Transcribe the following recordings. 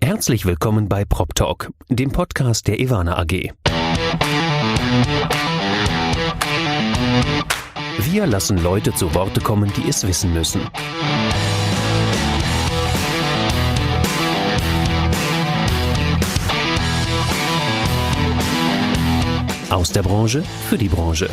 Herzlich willkommen bei PropTalk, dem Podcast der Ewana AG. Wir lassen Leute zu Worte kommen, die es wissen müssen. Aus der Branche für die Branche.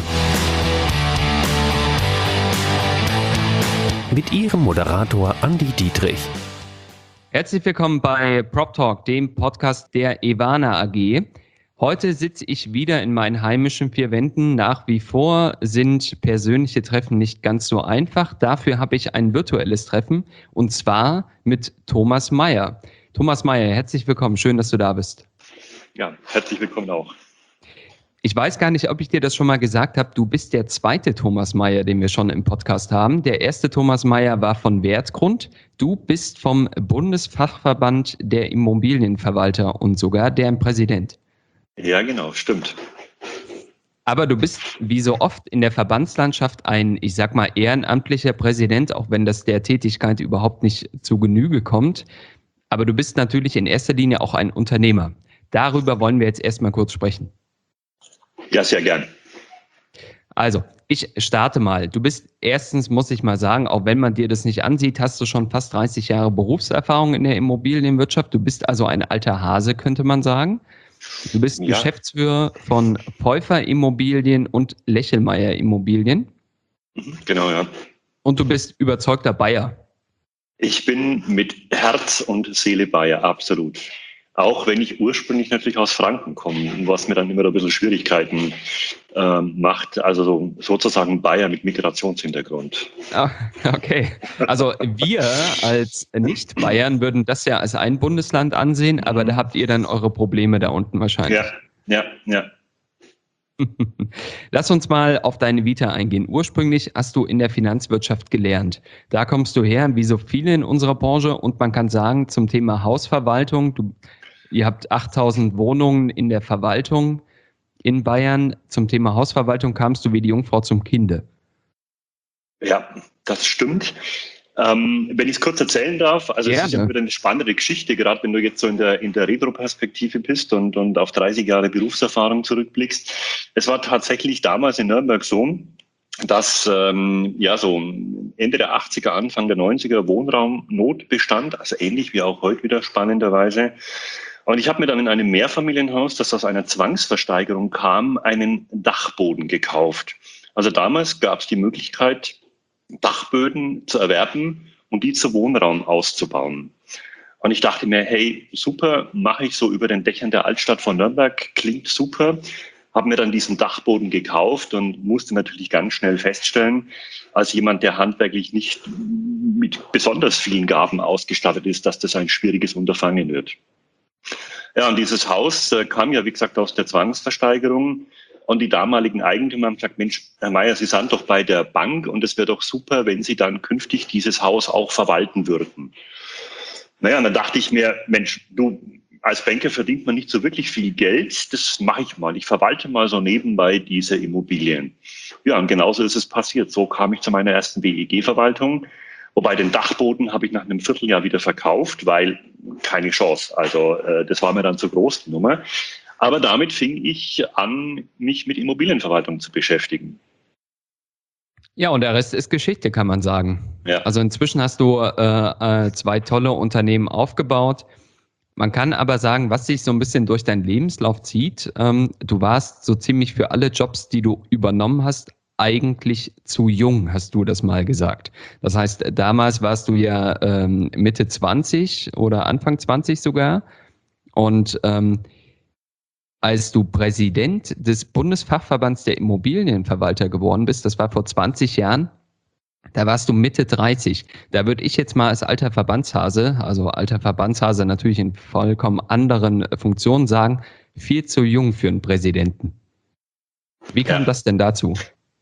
Mit Ihrem Moderator Andi Dietrich. Herzlich willkommen bei PropTalk, dem Podcast der Ewana AG. Heute sitze ich wieder in meinen heimischen vier Wänden. Nach wie vor sind persönliche Treffen nicht ganz so einfach. Dafür habe ich ein virtuelles Treffen und zwar mit Thomas Meyer. Thomas Meyer, herzlich willkommen. Schön, dass du da bist. Ja, herzlich willkommen auch. Ich weiß gar nicht, ob ich dir das schon mal gesagt habe. Du bist der zweite Thomas Meyer, den wir schon im Podcast haben. Der erste Thomas Meyer war von Wertgrund. Du bist vom Bundesfachverband der Immobilienverwalter und sogar deren Präsident. Ja, genau, stimmt. Aber du bist wie so oft in der Verbandslandschaft ein, ich sag mal, ehrenamtlicher Präsident, auch wenn das der Tätigkeit überhaupt nicht zu Genüge kommt. Aber du bist natürlich in erster Linie auch ein Unternehmer. Darüber wollen wir jetzt erstmal kurz sprechen. Ja, sehr gern. Also, ich starte mal. Du bist erstens, muss ich mal sagen, auch wenn man dir das nicht ansieht, hast du schon fast 30 Jahre Berufserfahrung in der Immobilienwirtschaft. Du bist also ein alter Hase, könnte man sagen. Du bist Geschäftsführer von Pfeuffer Immobilien und Lechelmeier Immobilien. Genau, ja. Und du bist überzeugter Bayer. Ich bin mit Herz und Seele Bayer, absolut. Auch wenn ich ursprünglich natürlich aus Franken komme, was mir dann immer ein bisschen Schwierigkeiten macht. Also sozusagen Bayer mit Migrationshintergrund. Ah, okay. Also wir als Nicht-Bayern würden das ja als ein Bundesland ansehen, aber da habt ihr dann eure Probleme da unten wahrscheinlich. Ja. Lass uns mal auf deine Vita eingehen. Ursprünglich hast du in der Finanzwirtschaft gelernt. Da kommst du her, wie so viele in unserer Branche. Und man kann sagen, zum Thema Hausverwaltung, ihr habt 8000 Wohnungen in der Verwaltung in Bayern. Zum Thema Hausverwaltung kamst du wie die Jungfrau zum Kinde. Ja, das stimmt. Wenn ich es kurz erzählen darf, also es ist ja wieder eine spannende Geschichte, gerade wenn du jetzt so in der Retro-Perspektive bist und auf 30 Jahre Berufserfahrung zurückblickst. Es war tatsächlich damals in Nürnberg so, dass so Ende der 80er, Anfang der 90er Wohnraumnot bestand, also ähnlich wie auch heute wieder spannenderweise. Und ich habe mir dann in einem Mehrfamilienhaus, das aus einer Zwangsversteigerung kam, einen Dachboden gekauft. Also damals gab es die Möglichkeit, Dachböden zu erwerben und die zu Wohnraum auszubauen. Und ich dachte mir, hey, super, mache ich so über den Dächern der Altstadt von Nürnberg, klingt super. Habe mir dann diesen Dachboden gekauft und musste natürlich ganz schnell feststellen, als jemand, der handwerklich nicht mit besonders vielen Gaben ausgestattet ist, dass das ein schwieriges Unterfangen wird. Ja, und dieses Haus kam ja, wie gesagt, aus der Zwangsversteigerung. Und die damaligen Eigentümer haben gesagt, Mensch, Herr Meyer, Sie sind doch bei der Bank und es wäre doch super, wenn Sie dann künftig dieses Haus auch verwalten würden. Naja, und dann dachte ich mir, Mensch, du, als Banker verdient man nicht so wirklich viel Geld, das mache ich mal. Ich verwalte mal so nebenbei diese Immobilien. Ja, und genauso ist es passiert. So kam ich zu meiner ersten WEG-Verwaltung. Wobei den Dachboden habe ich nach einem Vierteljahr wieder verkauft, weil keine Chance. Also das war mir dann zu groß, die Nummer. Aber damit fing ich an, mich mit Immobilienverwaltung zu beschäftigen. Ja, und der Rest ist Geschichte, kann man sagen. Ja. Also inzwischen hast du 2 tolle Unternehmen aufgebaut. Man kann aber sagen, was sich so ein bisschen durch deinen Lebenslauf zieht, du warst so ziemlich für alle Jobs, die du übernommen hast, eigentlich zu jung, hast du das mal gesagt. Das heißt, damals warst du ja Mitte 20 oder Anfang 20 sogar. Und als du Präsident des Bundesfachverbands der Immobilienverwalter geworden bist, das war vor 20 Jahren, da warst du Mitte 30. Da würde ich jetzt mal als alter Verbandshase natürlich in vollkommen anderen Funktionen sagen, viel zu jung für einen Präsidenten. Wie kam das denn dazu?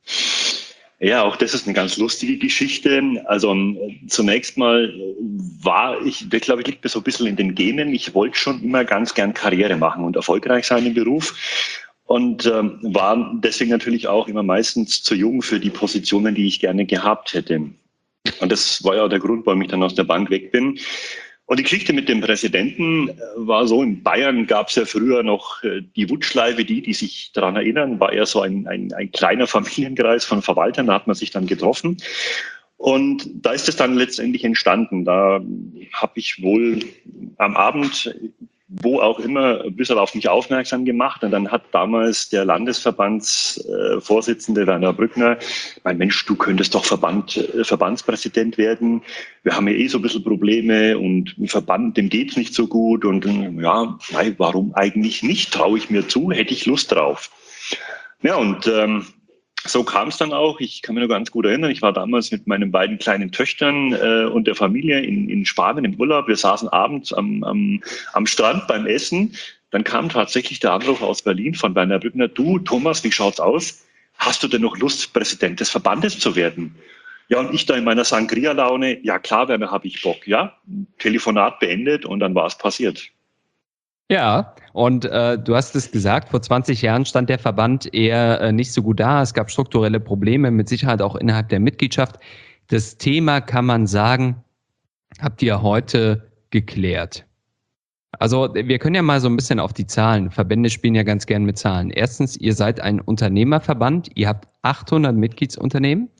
Ja, auch das ist eine ganz lustige Geschichte. Also zunächst mal ich glaube, ich liegt mir so ein bisschen in den Genen. Ich wollte schon immer ganz gern Karriere machen und erfolgreich sein im Beruf. Und war deswegen natürlich auch immer meistens zu jung für die Positionen, die ich gerne gehabt hätte. Und das war ja auch der Grund, warum ich dann aus der Bank weg bin. Und die Geschichte mit dem Präsidenten war so, in Bayern gab es ja früher noch die Wutschleife, die sich daran erinnern, war eher so ein kleiner Familienkreis von Verwaltern, da hat man sich dann getroffen. Und da ist es dann letztendlich entstanden. Da habe ich wohl am Abend, wo auch immer, ein bisschen auf mich aufmerksam gemacht. Und dann hat damals der Landesverbandsvorsitzende Werner Brückner, mein Mensch, du könntest doch Verbandspräsident werden. Wir haben ja so ein bisschen Probleme und im Verband, dem geht's nicht so gut. Und ja, nein, warum eigentlich nicht? Traue ich mir zu, hätte ich Lust drauf. Ja, und so kam es dann auch. Ich kann mich noch ganz gut erinnern. Ich war damals mit meinen beiden kleinen Töchtern und der Familie in Spanien im Urlaub. Wir saßen abends am Strand beim Essen. Dann kam tatsächlich der Anruf aus Berlin von Werner Brückner. Du, Thomas, wie schaut's aus? Hast du denn noch Lust, Präsident des Verbandes zu werden? Ja, und ich da in meiner Sangria-Laune. Ja, klar, Werner, habe ich Bock. Ja, Telefonat beendet und dann war es passiert. Ja, und du hast es gesagt, vor 20 Jahren stand der Verband eher nicht so gut da. Es gab strukturelle Probleme, mit Sicherheit auch innerhalb der Mitgliedschaft. Das Thema, kann man sagen, habt ihr heute geklärt. Also wir können ja mal so ein bisschen auf die Zahlen. Verbände spielen ja ganz gern mit Zahlen. Erstens, ihr seid ein Unternehmerverband. Ihr habt 800 Mitgliedsunternehmen.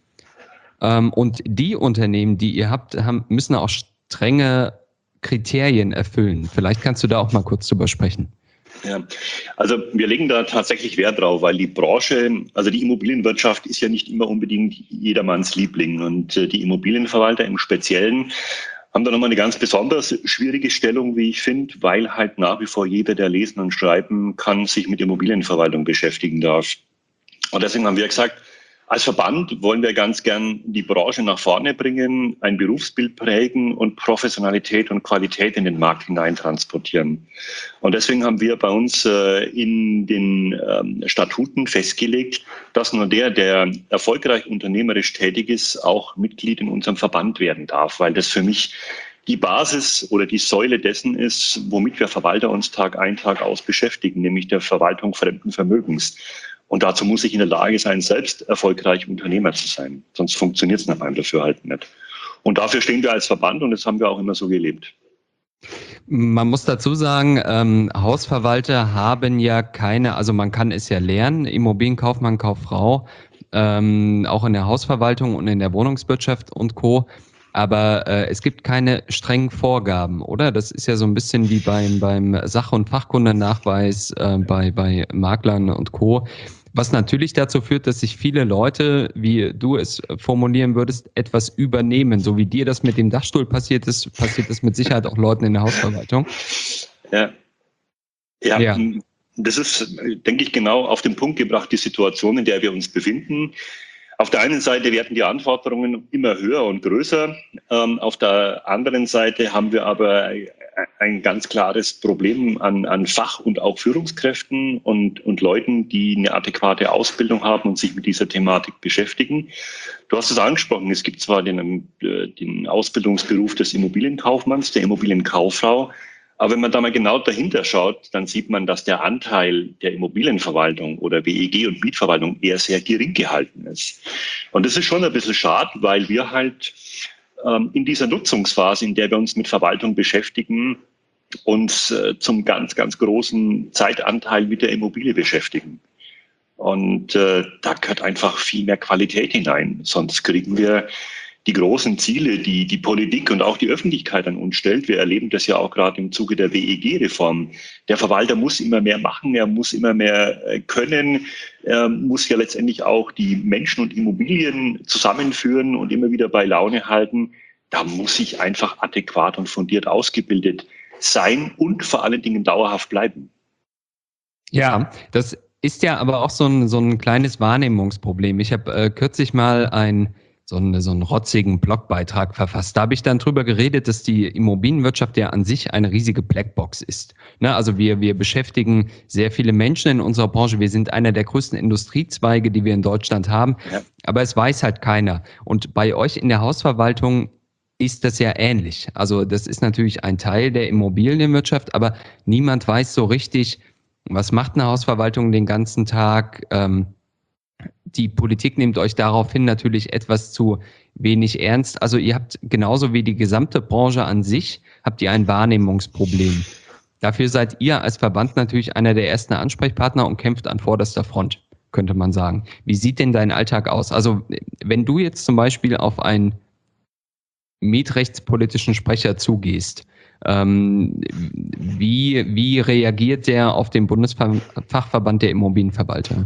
Und die Unternehmen, die ihr habt, müssen auch strenge Kriterien erfüllen. Vielleicht kannst du da auch mal kurz drüber sprechen. Ja, also wir legen da tatsächlich Wert drauf, weil die Branche, also die Immobilienwirtschaft ist ja nicht immer unbedingt jedermanns Liebling. Und die Immobilienverwalter im Speziellen haben da nochmal eine ganz besonders schwierige Stellung, wie ich finde, weil halt nach wie vor jeder, der lesen und schreiben kann, sich mit Immobilienverwaltung beschäftigen darf. Und deswegen haben wir gesagt, als Verband wollen wir ganz gern die Branche nach vorne bringen, ein Berufsbild prägen und Professionalität und Qualität in den Markt hinein transportieren. Und deswegen haben wir bei uns in den Statuten festgelegt, dass nur der erfolgreich unternehmerisch tätig ist, auch Mitglied in unserem Verband werden darf, weil das für mich die Basis oder die Säule dessen ist, womit wir Verwalter uns Tag ein, Tag aus beschäftigen, nämlich der Verwaltung fremden Vermögens. Und dazu muss ich in der Lage sein, selbst erfolgreich Unternehmer zu sein. Sonst funktioniert es nach meinem Dafürhalten nicht. Und dafür stehen wir als Verband und das haben wir auch immer so gelebt. Man muss dazu sagen, Hausverwalter haben ja keine, also man kann es ja lernen, Immobilienkaufmann, Kauffrau, auch in der Hausverwaltung und in der Wohnungswirtschaft und Co., aber es gibt keine strengen Vorgaben, oder? Das ist ja so ein bisschen wie beim Sach- und Fachkundennachweis bei Maklern und Co., was natürlich dazu führt, dass sich viele Leute, wie du es formulieren würdest, etwas übernehmen. So wie dir das mit dem Dachstuhl passiert ist mit Sicherheit auch Leuten in der Hausverwaltung. Ja. Das ist, denke ich, genau auf den Punkt gebracht, die Situation, in der wir uns befinden. Auf der einen Seite werden die Anforderungen immer höher und größer. Auf der anderen Seite haben wir aber ein ganz klares Problem an Fach- und auch Führungskräften und Leuten, die eine adäquate Ausbildung haben und sich mit dieser Thematik beschäftigen. Du hast es angesprochen, es gibt zwar den Ausbildungsberuf des Immobilienkaufmanns, der Immobilienkauffrau, aber wenn man da mal genau dahinter schaut, dann sieht man, dass der Anteil der Immobilienverwaltung oder WEG und Mietverwaltung eher sehr gering gehalten ist. Und das ist schon ein bisschen schade, weil wir halt in dieser Nutzungsphase, in der wir uns mit Verwaltung beschäftigen, uns zum ganz, ganz großen Zeitanteil mit der Immobilie beschäftigen. Und da gehört einfach viel mehr Qualität hinein. Sonst kriegen wir die großen Ziele, die die Politik und auch die Öffentlichkeit an uns stellt. Wir erleben das ja auch gerade im Zuge der WEG-Reform. Der Verwalter muss immer mehr machen, er muss immer mehr können, er muss ja letztendlich auch die Menschen und Immobilien zusammenführen und immer wieder bei Laune halten. Da muss ich einfach adäquat und fundiert ausgebildet sein und vor allen Dingen dauerhaft bleiben. Ja, das ist ja aber auch so ein kleines Wahrnehmungsproblem. Ich habe kürzlich mal so einen rotzigen Blogbeitrag verfasst. Da habe ich dann drüber geredet, dass die Immobilienwirtschaft ja an sich eine riesige Blackbox ist. Ne, also wir beschäftigen sehr viele Menschen in unserer Branche. Wir sind einer der größten Industriezweige, die wir in Deutschland haben. Ja. Aber es weiß halt keiner. Und bei euch in der Hausverwaltung ist das ja ähnlich. Also das ist natürlich ein Teil der Immobilienwirtschaft, aber niemand weiß so richtig, was macht eine Hausverwaltung den ganzen Tag? die Politik nimmt euch daraufhin natürlich etwas zu wenig ernst. Also ihr habt genauso wie die gesamte Branche an sich, habt ihr ein Wahrnehmungsproblem. Dafür seid ihr als Verband natürlich einer der ersten Ansprechpartner und kämpft an vorderster Front, könnte man sagen. Wie sieht denn dein Alltag aus? Also wenn du jetzt zum Beispiel auf einen mietrechtspolitischen Sprecher zugehst, wie reagiert der auf den Bundesfachverband der Immobilienverwalter?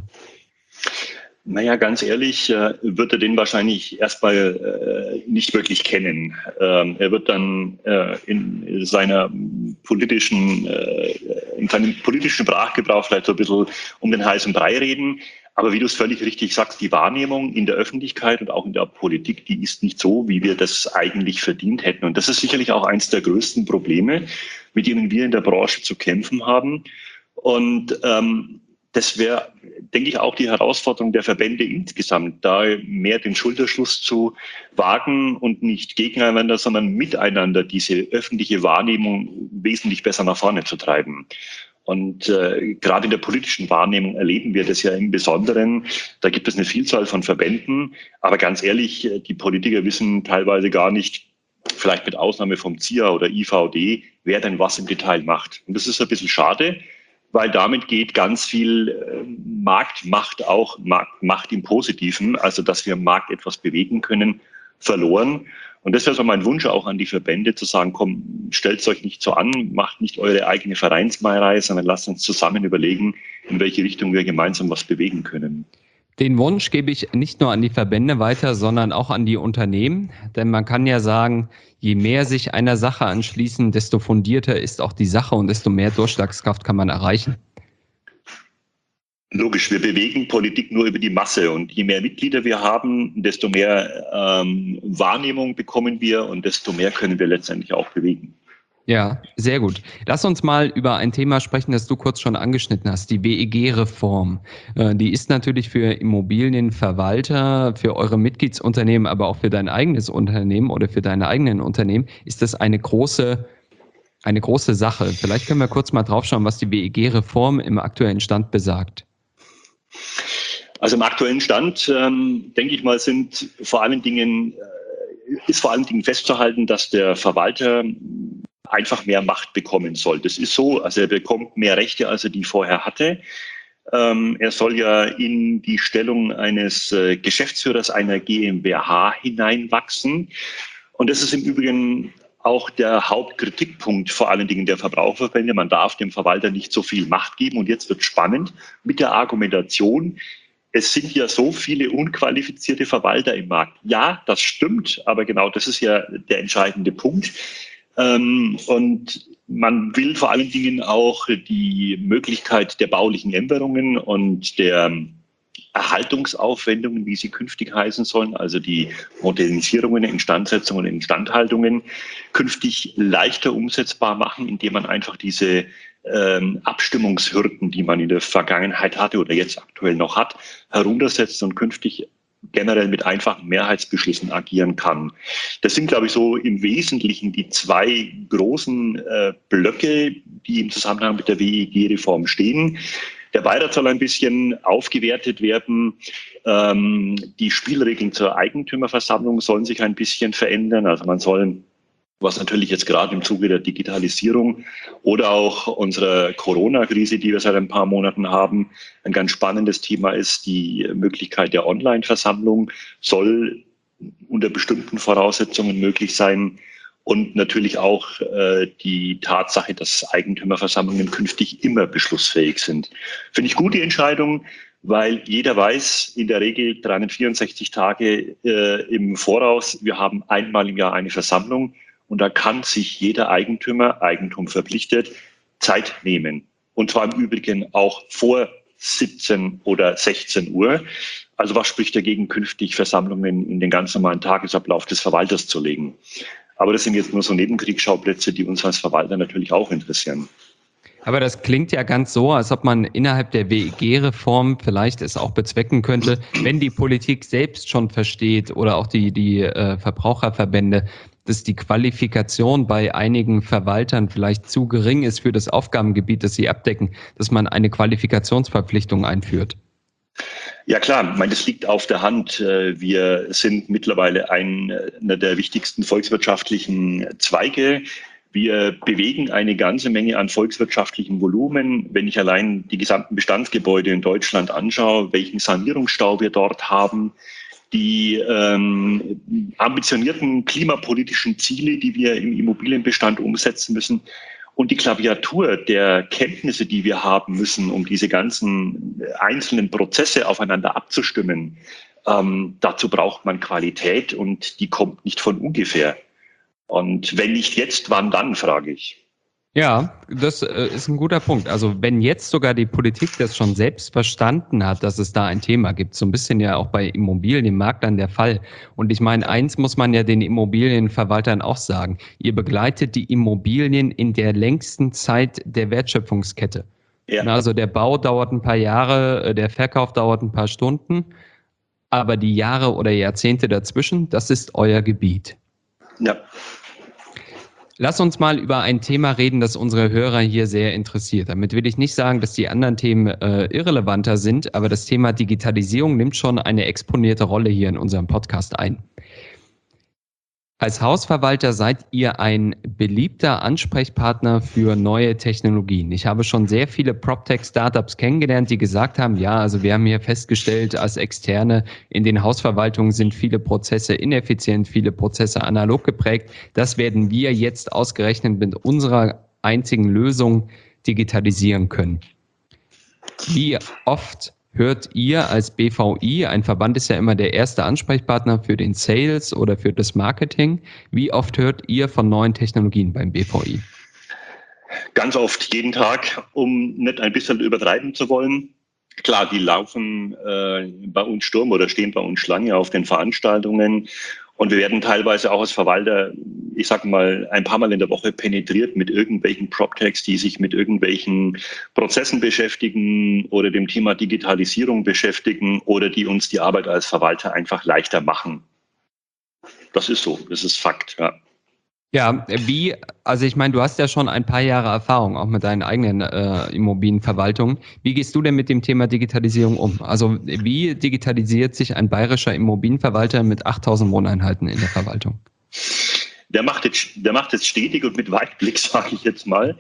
Naja, ganz ehrlich, wird er den wahrscheinlich erstmal nicht wirklich kennen. Er wird dann in seinem politischen Sprachgebrauch vielleicht so ein bisschen um den heißen Brei reden. Aber wie du es völlig richtig sagst, die Wahrnehmung in der Öffentlichkeit und auch in der Politik, die ist nicht so, wie wir das eigentlich verdient hätten. Und das ist sicherlich auch eines der größten Probleme, mit denen wir in der Branche zu kämpfen haben. Und das wäre, denke ich, auch die Herausforderung der Verbände insgesamt, da mehr den Schulterschluss zu wagen und nicht gegeneinander, sondern miteinander diese öffentliche Wahrnehmung wesentlich besser nach vorne zu treiben. Und gerade in der politischen Wahrnehmung erleben wir das ja im Besonderen. Da gibt es eine Vielzahl von Verbänden. Aber ganz ehrlich, die Politiker wissen teilweise gar nicht, vielleicht mit Ausnahme vom ZIA oder IVD, wer denn was im Detail macht. Und das ist ein bisschen schade, weil damit geht ganz viel Marktmacht, auch Macht im Positiven, also dass wir im Markt etwas bewegen können, verloren. Und das wäre so mein Wunsch auch an die Verbände, zu sagen, komm, stellt euch nicht so an, macht nicht eure eigene Vereinsmeierei, sondern lasst uns zusammen überlegen, in welche Richtung wir gemeinsam was bewegen können. Den Wunsch gebe ich nicht nur an die Verbände weiter, sondern auch an die Unternehmen. Denn man kann ja sagen, je mehr sich einer Sache anschließen, desto fundierter ist auch die Sache und desto mehr Durchschlagskraft kann man erreichen. Logisch, wir bewegen Politik nur über die Masse und je mehr Mitglieder wir haben, desto mehr Wahrnehmung bekommen wir und desto mehr können wir letztendlich auch bewegen. Ja, sehr gut. Lass uns mal über ein Thema sprechen, das du kurz schon angeschnitten hast, die WEG-Reform. Die ist natürlich für Immobilienverwalter, für eure Mitgliedsunternehmen, aber auch für dein eigenes Unternehmen oder für deine eigenen Unternehmen, ist das eine große Sache. Vielleicht können wir kurz mal draufschauen, was die WEG-Reform im aktuellen Stand besagt. Also im aktuellen Stand, denke ich mal, ist vor allen Dingen festzuhalten, dass der Verwalter einfach mehr Macht bekommen soll. Das ist so, also er bekommt mehr Rechte, als er die vorher hatte. Er soll ja in die Stellung eines Geschäftsführers einer GmbH hineinwachsen. Und das ist im Übrigen auch der Hauptkritikpunkt vor allen Dingen der Verbraucherverbände. Man darf dem Verwalter nicht so viel Macht geben. Und jetzt wird spannend mit der Argumentation, es sind ja so viele unqualifizierte Verwalter im Markt. Ja, das stimmt, aber genau das ist ja der entscheidende Punkt. Und man will vor allen Dingen auch die Möglichkeit der baulichen Änderungen und der Erhaltungsaufwendungen, wie sie künftig heißen sollen, also die Modernisierungen, Instandsetzungen, Instandhaltungen, künftig leichter umsetzbar machen, indem man einfach diese Abstimmungshürden, die man in der Vergangenheit hatte oder jetzt aktuell noch hat, heruntersetzt und künftig generell mit einfachen Mehrheitsbeschlüssen agieren kann. Das sind, glaube ich, so im Wesentlichen die zwei großen Blöcke, die im Zusammenhang mit der WEG-Reform stehen. Der Beirat soll ein bisschen aufgewertet werden. Die Spielregeln zur Eigentümerversammlung sollen sich ein bisschen verändern. Also man soll, was natürlich jetzt gerade im Zuge der Digitalisierung oder auch unserer Corona-Krise, die wir seit ein paar Monaten haben, ein ganz spannendes Thema ist, die Möglichkeit der Online-Versammlung soll unter bestimmten Voraussetzungen möglich sein. Und natürlich auch die Tatsache, dass Eigentümerversammlungen künftig immer beschlussfähig sind. Finde ich gut die Entscheidung, weil jeder weiß, in der Regel 364 Tage im Voraus, wir haben einmal im Jahr eine Versammlung und da kann sich jeder Eigentümer, Eigentum verpflichtet, Zeit nehmen. Und zwar im Übrigen auch vor 17 oder 16 Uhr. Also was spricht dagegen, künftig Versammlungen in den ganz normalen Tagesablauf des Verwalters zu legen? Aber das sind jetzt nur so Nebenkriegsschauplätze, die uns als Verwalter natürlich auch interessieren. Aber das klingt ja ganz so, als ob man innerhalb der WEG-Reform vielleicht es auch bezwecken könnte, wenn die Politik selbst schon versteht oder auch die Verbraucherverbände, dass die Qualifikation bei einigen Verwaltern vielleicht zu gering ist für das Aufgabengebiet, das sie abdecken, dass man eine Qualifikationsverpflichtung einführt. Ja klar, ich meine, das liegt auf der Hand. Wir sind mittlerweile einer der wichtigsten volkswirtschaftlichen Zweige. Wir bewegen eine ganze Menge an volkswirtschaftlichem Volumen. Wenn ich allein die gesamten Bestandsgebäude in Deutschland anschaue, welchen Sanierungsstau wir dort haben, die ambitionierten klimapolitischen Ziele, die wir im Immobilienbestand umsetzen müssen, und die Klaviatur der Kenntnisse, die wir haben müssen, um diese ganzen einzelnen Prozesse aufeinander abzustimmen, dazu braucht man Qualität und die kommt nicht von ungefähr. Und wenn nicht jetzt, wann dann, frage ich. Ja, das ist ein guter Punkt. Also wenn jetzt sogar die Politik das schon selbst verstanden hat, dass es da ein Thema gibt, so ein bisschen ja auch bei Immobilienmaklern der Fall. Und ich meine, eins muss man ja den Immobilienverwaltern auch sagen. Ihr begleitet die Immobilien in der längsten Zeit der Wertschöpfungskette. Ja. Also der Bau dauert ein paar Jahre, der Verkauf dauert ein paar Stunden, aber die Jahre oder Jahrzehnte dazwischen, das ist euer Gebiet. Ja. Lass uns mal über ein Thema reden, das unsere Hörer hier sehr interessiert. Damit will ich nicht sagen, dass die anderen Themen irrelevanter sind, aber das Thema Digitalisierung nimmt schon eine exponierte Rolle hier in unserem Podcast ein. Als Hausverwalter seid ihr ein beliebter Ansprechpartner für neue Technologien. Ich habe schon sehr viele PropTech-Startups kennengelernt, die gesagt haben, ja, also wir haben hier festgestellt, als Externe in den Hausverwaltungen sind viele Prozesse ineffizient, viele Prozesse analog geprägt. Das werden wir jetzt ausgerechnet mit unserer einzigen Lösung digitalisieren können. Wie oft hört ihr als BVI, ein Verband ist ja immer der erste Ansprechpartner für den Sales oder für das Marketing, wie oft hört ihr von neuen Technologien beim BVI? Ganz oft, jeden Tag, um nicht ein bisschen übertreiben zu wollen. Klar, die laufen bei uns Sturm oder stehen bei uns Schlange auf den Veranstaltungen. Und wir werden teilweise auch als Verwalter, ich sage mal, ein paar Mal in der Woche penetriert mit irgendwelchen PropTechs, die sich mit irgendwelchen Prozessen beschäftigen oder dem Thema Digitalisierung beschäftigen oder die uns die Arbeit als Verwalter einfach leichter machen. Das ist so, das ist Fakt, ja. Ja, also ich meine, du hast ja schon ein paar Jahre Erfahrung, auch mit deinen eigenen Immobilienverwaltungen. Wie gehst du denn mit dem Thema Digitalisierung um? Also wie digitalisiert sich ein bayerischer Immobilienverwalter mit 8.000 Wohneinheiten in der Verwaltung? Der macht es stetig und mit Weitblick, sage ich jetzt mal.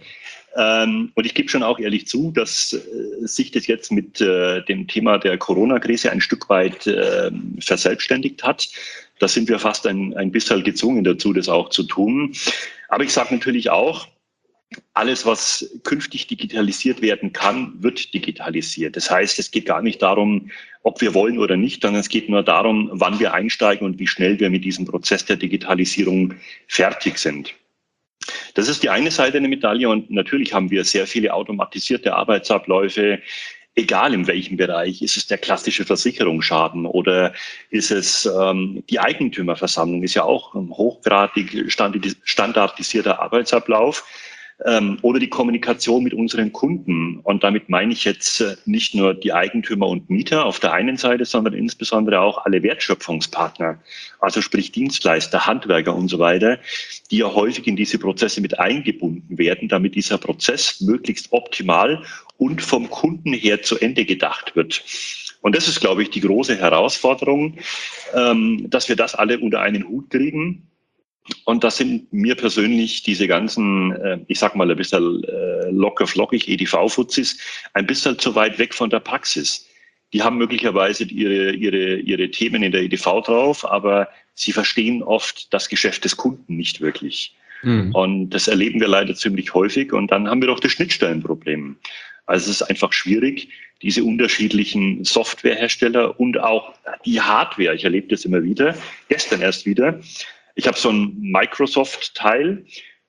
Und ich gebe schon auch ehrlich zu, dass sich das jetzt mit dem Thema der Corona-Krise ein Stück weit verselbstständigt hat. Da sind wir fast ein bisschen gezwungen dazu, das auch zu tun. Aber ich sage natürlich auch, alles, was künftig digitalisiert werden kann, wird digitalisiert. Das heißt, es geht gar nicht darum, ob wir wollen oder nicht, sondern es geht nur darum, wann wir einsteigen und wie schnell wir mit diesem Prozess der Digitalisierung fertig sind. Das ist die eine Seite der Medaille und natürlich haben wir sehr viele automatisierte Arbeitsabläufe, egal in welchem Bereich. Ist es der klassische Versicherungsschaden oder ist es die Eigentümerversammlung, ist ja auch ein hochgradig standardisierter Arbeitsablauf. Oder die Kommunikation mit unseren Kunden. Und damit meine ich jetzt nicht nur die Eigentümer und Mieter auf der einen Seite, sondern insbesondere auch alle Wertschöpfungspartner, also sprich Dienstleister, Handwerker und so weiter, die ja häufig in diese Prozesse mit eingebunden werden, damit dieser Prozess möglichst optimal und vom Kunden her zu Ende gedacht wird. Und das ist, glaube ich, die große Herausforderung, dass wir das alle unter einen Hut kriegen. Und das sind mir persönlich diese ganzen, ich sag mal ein bisschen locker flockig EDV-Fuzis, ein bisschen zu weit weg von der Praxis. Die haben möglicherweise ihre Themen in der EDV drauf, aber sie verstehen oft das Geschäft des Kunden nicht wirklich. Mhm. Und das erleben wir leider ziemlich häufig. Und dann haben wir doch das Schnittstellenproblem. Also es ist einfach schwierig, diese unterschiedlichen Softwarehersteller und auch die Hardware, ich erlebe das immer wieder, gestern erst wieder. Ich habe so ein Microsoft-Teil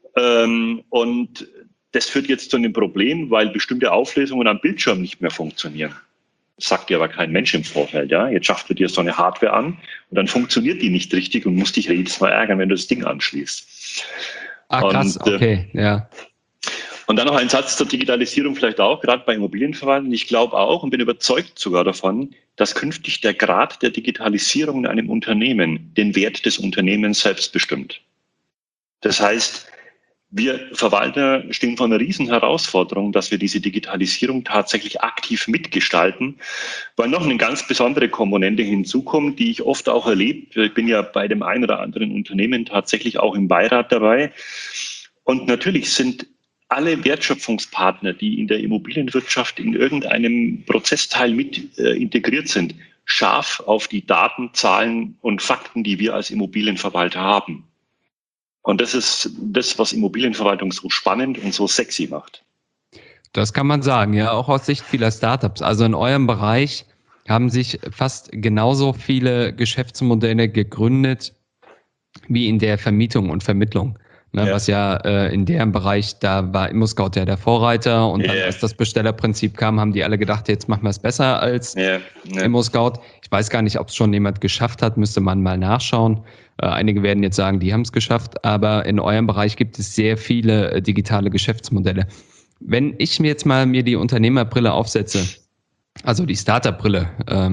und das führt jetzt zu einem Problem, weil bestimmte Auflösungen am Bildschirm nicht mehr funktionieren. Das sagt dir aber kein Mensch im Vorfeld. Ja? Jetzt schaffst du dir so eine Hardware an und dann funktioniert die nicht richtig und musst dich jedes Mal ärgern, wenn du das Ding anschließt. Ah, krass, okay, ja. Und dann noch ein Satz zur Digitalisierung vielleicht auch, gerade bei Immobilienverwaltungen. Ich glaube auch und bin überzeugt sogar davon, dass künftig der Grad der Digitalisierung in einem Unternehmen den Wert des Unternehmens selbst bestimmt. Das heißt, Wir Verwalter stehen vor einer riesen Herausforderung, dass wir diese Digitalisierung tatsächlich aktiv mitgestalten, weil noch eine ganz besondere Komponente hinzukommt, die ich oft auch erlebe. Ich bin ja bei dem einen oder anderen Unternehmen tatsächlich auch im Beirat dabei. Und natürlich sind alle Wertschöpfungspartner, die in der Immobilienwirtschaft in irgendeinem Prozessteil mit integriert sind, scharf auf die Daten, Zahlen und Fakten, die wir als Immobilienverwalter haben. Und das ist das, was Immobilienverwaltung so spannend und so sexy macht. Das kann man sagen, ja, auch aus Sicht vieler Startups. Also in eurem Bereich haben sich fast genauso viele Geschäftsmodelle gegründet wie in der Vermietung und Vermittlung. Ne, was ja in deren Bereich, da war ImmoScout ja der Vorreiter und dann, als das Bestellerprinzip kam, haben die alle gedacht, jetzt machen wir es besser als ImmoScout. Ich weiß gar nicht, ob es schon jemand geschafft hat, müsste man mal nachschauen. Einige werden jetzt sagen, die haben es geschafft, aber in eurem Bereich gibt es sehr viele digitale Geschäftsmodelle. Wenn ich mir jetzt mal die Unternehmerbrille aufsetze, also die Startup-Brille,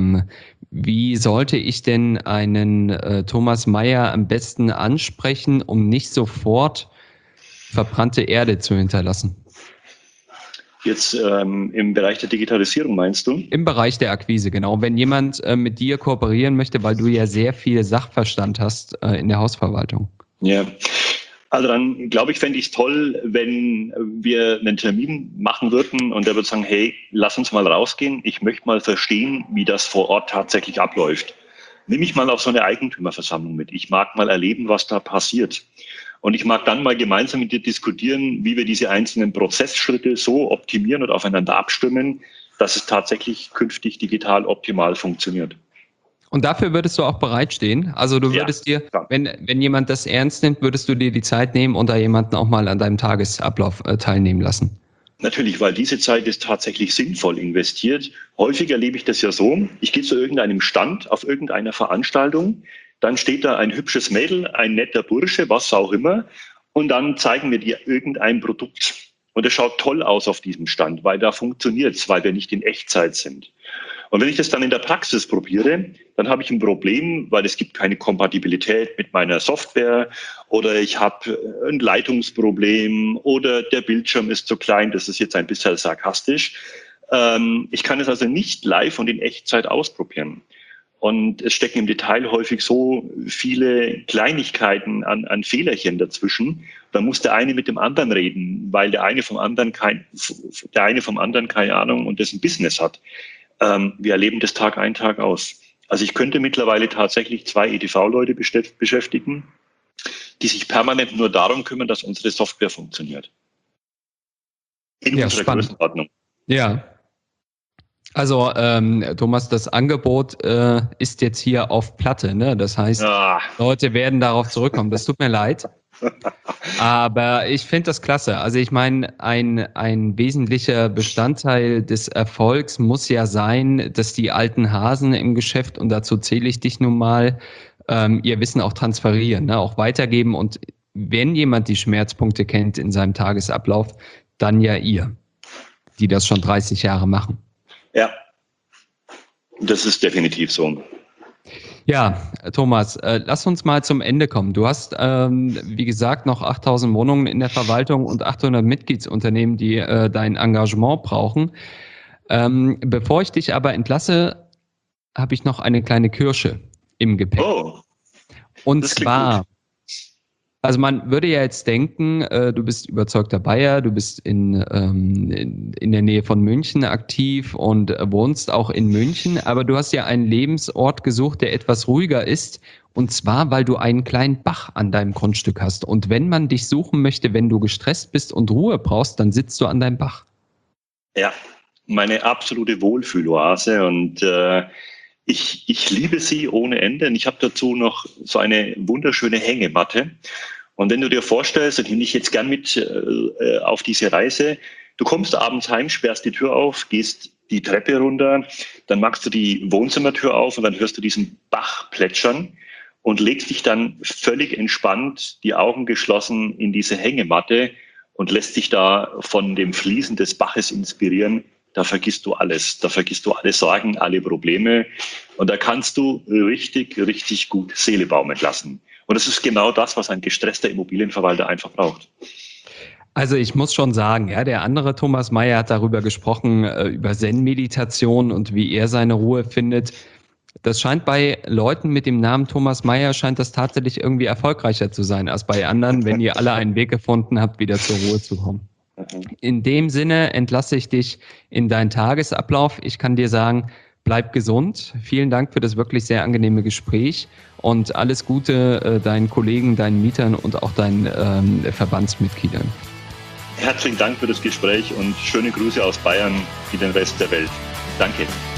wie sollte ich denn einen Thomas Meyer am besten ansprechen, um nicht sofort verbrannte Erde zu hinterlassen? Jetzt im Bereich der Digitalisierung meinst du? Im Bereich der Akquise, genau. Wenn jemand mit dir kooperieren möchte, weil du ja sehr viel Sachverstand hast in der Hausverwaltung. Ja. Also dann glaube ich, fände ich es toll, wenn wir einen Termin machen würden und der würde sagen, hey, lass uns mal rausgehen. Ich möchte mal verstehen, wie das vor Ort tatsächlich abläuft. Nimm mich mal auf so eine Eigentümerversammlung mit. Ich mag mal erleben, was da passiert. Und ich mag dann mal gemeinsam mit dir diskutieren, wie wir diese einzelnen Prozessschritte so optimieren und aufeinander abstimmen, dass es tatsächlich künftig digital optimal funktioniert. Und dafür würdest du auch bereitstehen? Also du würdest wenn jemand das ernst nimmt, würdest du dir die Zeit nehmen und da jemanden auch mal an deinem Tagesablauf teilnehmen lassen? Natürlich, weil diese Zeit ist tatsächlich sinnvoll investiert. Häufig erlebe ich das ja so, ich gehe zu irgendeinem Stand auf irgendeiner Veranstaltung, dann steht da ein hübsches Mädel, ein netter Bursche, was auch immer, und dann zeigen wir dir irgendein Produkt. Und es schaut toll aus auf diesem Stand, weil da funktioniert es, weil wir nicht in Echtzeit sind. Und wenn ich das dann in der Praxis probiere, dann habe ich ein Problem, weil es gibt keine Kompatibilität mit meiner Software oder ich habe ein Leitungsproblem oder der Bildschirm ist zu klein. Das ist jetzt ein bisschen sarkastisch. Ich kann es also nicht live und in Echtzeit ausprobieren. Und es stecken im Detail häufig so viele Kleinigkeiten an Fehlerchen dazwischen. Da muss der eine mit dem anderen reden, weil der eine vom anderen keine Ahnung und dessen Business hat. Wir erleben das Tag ein, Tag aus. Also ich könnte mittlerweile tatsächlich 2 EDV-Leute beschäftigen, die sich permanent nur darum kümmern, dass unsere Software funktioniert. In unserer Größenordnung. Ja. Also Thomas, das Angebot ist jetzt hier auf Platte, ne? Das heißt, Leute werden darauf zurückkommen. Das tut mir leid. Aber ich finde das klasse. Also ich meine, ein wesentlicher Bestandteil des Erfolgs muss ja sein, dass die alten Hasen im Geschäft, und dazu zähle ich dich nun mal, ihr Wissen auch transferieren, ne? Auch weitergeben. Und wenn jemand die Schmerzpunkte kennt in seinem Tagesablauf, dann ja ihr, die das schon 30 Jahre machen. Ja, das ist definitiv so. Ja, Thomas, lass uns mal zum Ende kommen. Du hast, wie gesagt, noch 8000 Wohnungen in der Verwaltung und 800 Mitgliedsunternehmen, die dein Engagement brauchen. Bevor ich dich aber entlasse, habe ich noch eine kleine Kirsche im Gepäck. Oh, und zwar, also man würde ja jetzt denken, du bist überzeugter Bayer, du bist in der Nähe von München aktiv und wohnst auch in München, aber du hast ja einen Lebensort gesucht, der etwas ruhiger ist, und zwar, weil du einen kleinen Bach an deinem Grundstück hast. Und wenn man dich suchen möchte, wenn du gestresst bist und Ruhe brauchst, dann sitzt du an deinem Bach. Ja, meine absolute Wohlfühloase und ich liebe sie ohne Ende und ich habe dazu noch so eine wunderschöne Hängematte. Und wenn du dir vorstellst, und ich nehme dich jetzt gern mit auf diese Reise, du kommst abends heim, sperrst die Tür auf, gehst die Treppe runter, dann machst du die Wohnzimmertür auf und dann hörst du diesen Bach plätschern und legst dich dann völlig entspannt, die Augen geschlossen, in diese Hängematte und lässt dich da von dem Fließen des Baches inspirieren. Da vergisst du alles. Da vergisst du alle Sorgen, alle Probleme. Und da kannst du richtig, richtig gut Seele baumeln lassen. Und das ist genau das, was ein gestresster Immobilienverwalter einfach braucht. Also ich muss schon sagen, ja, der andere Thomas Mayer hat darüber gesprochen, über Zen-Meditation und wie er seine Ruhe findet. Das scheint bei Leuten mit dem Namen Thomas Mayer, scheint das tatsächlich irgendwie erfolgreicher zu sein als bei anderen, wenn ihr alle einen Weg gefunden habt, wieder zur Ruhe zu kommen. In dem Sinne entlasse ich dich in deinen Tagesablauf. Ich kann dir sagen, bleib gesund. Vielen Dank für das wirklich sehr angenehme Gespräch und alles Gute deinen Kollegen, deinen Mietern und auch deinen Verbandsmitgliedern. Herzlichen Dank für das Gespräch und schöne Grüße aus Bayern in den Rest der Welt. Danke.